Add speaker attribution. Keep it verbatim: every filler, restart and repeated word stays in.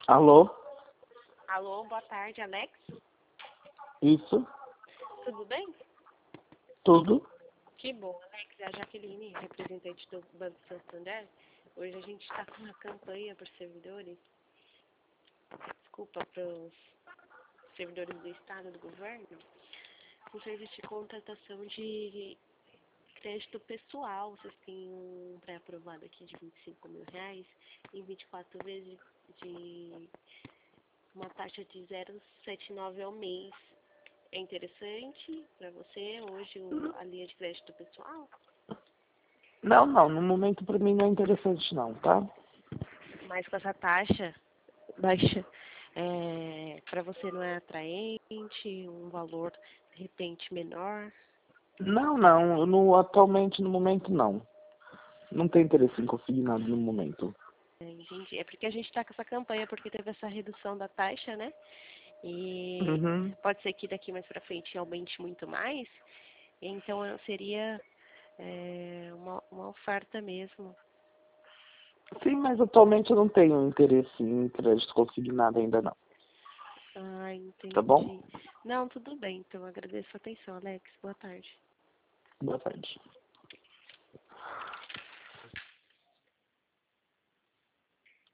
Speaker 1: Alô?
Speaker 2: Alô, boa tarde, Alex.
Speaker 1: Isso?
Speaker 2: Tudo bem?
Speaker 1: Tudo?
Speaker 2: Que bom, Alex. É a Jaqueline, representante do Banco Santander. Hoje a gente está com uma campanha para os servidores, desculpa, para os servidores do Estado, do governo, com serviço de contratação de crédito pessoal. Vocês têm um pré-aprovado aqui de vinte e cinco mil reais em vinte e quatro vezes de uma taxa de zero vírgula setenta e nove ao mês. É interessante para você hoje o- a linha de crédito pessoal?
Speaker 1: Não, não. No momento para mim não é interessante não, tá?
Speaker 2: Mas com essa taxa baixa, é, para você não é atraente, um valor de repente menor?
Speaker 1: Não, não. No, atualmente, no momento, não. Não tem interesse em conseguir nada no momento.
Speaker 2: É, entendi. É porque a gente está com essa campanha, porque teve essa redução da taxa, né? E
Speaker 1: Uhum.
Speaker 2: pode ser que daqui mais para frente aumente muito mais. Então seria é, uma, uma oferta mesmo.
Speaker 1: Sim, mas atualmente eu não tenho interesse em crédito consignado ainda não.
Speaker 2: Ah,
Speaker 1: Tá bom?
Speaker 2: entendi. Não, tudo bem. Então agradeço a atenção, Alex. Boa tarde.
Speaker 1: Boa tarde.